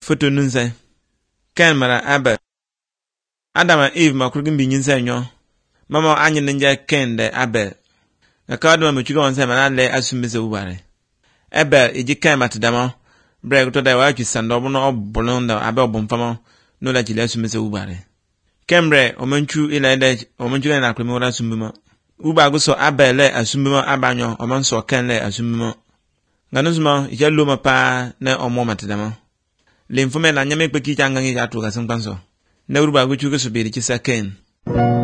Foto nunse. Ken mara Abel. Adama Eve makurugin binyinse nyo. Mama anyi ninja Ken de Abel. Ngakaduma mchuga wanse manale asumbise ubare. Abel iji Ken matidama. Bre kutoda wachi sando bono obulonda Abel bomfama no la jile asumbise ubare. Kembre omanchu ila ide omanchu na akrimi wora asumbuma. Uba guso Abel le asumbuma abanyo omanso Ken le asumbuma. Ganuzuma ija luma pa na omo matidama. Limfume na nyame kweki changa ngi atu kasimpanso. Na uruba guchu kusubiri kisa Ken.